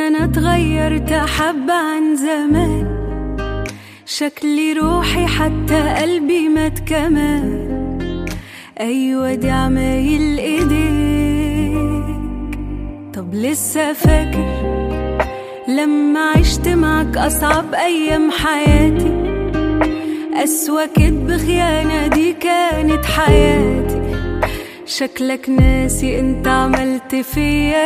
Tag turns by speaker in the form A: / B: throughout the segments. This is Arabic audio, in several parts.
A: أنا اتغيرت حبة عن زمان، شكلي روحي حتى قلبي مات كمان. أيوة دي عمايل إيديك. طب لسه فاكر لما عشت معك أصعب أيام حياتي؟ أسوأ كدب خيانة دي كانت حياتي. شكلك ناسي انت عملت فيا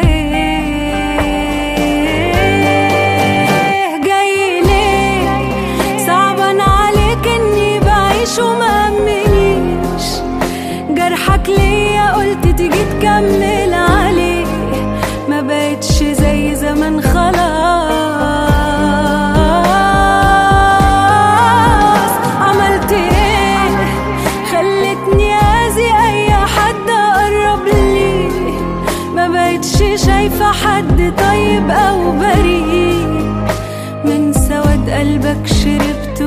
A: ايه. جاي ليه صعبان عليك اني بعيش وما همنيش جرحك ليا، قلت تيجي تكمل عليه. ما بقتش زي زمان خلاص. عملت ايه خلتني اذي اي حد قرب لي؟ ما بقتش شايفة حد طيب او بريء. من سواد قلبك شربت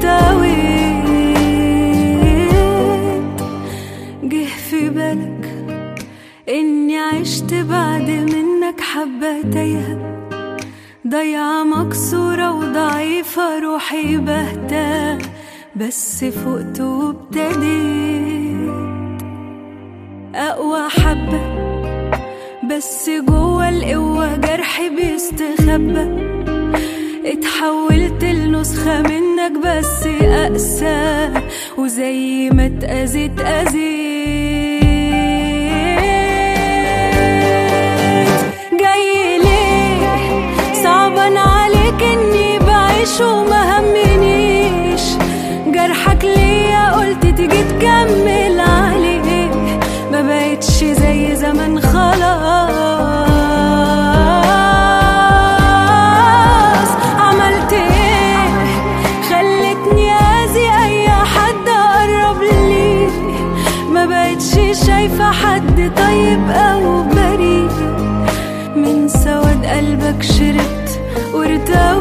A: وارتويت. جه في بالك اني عشت بعد منك حبة تايهة، ضيعة مكسورة وضعيفة روحي بهتة. بس فقت وابتديت أقوى حبة، بس جوه القوة جرحي بيستخبى. اتحولت لنسخة منك بس أقسى، وزي ما اتأذيت أذيت. جاي ليه صعبان عليك اني بعيش وما همنيش جرحك ليا، قلت تيجي تكمل عليه. ما بقتش زي زمان خلاص. عملت ايه خلتني اذي اي حد قرب لي؟ ما بقتش شايفة حد طيب او بريء. من سواد قلبك شربت وارتويت.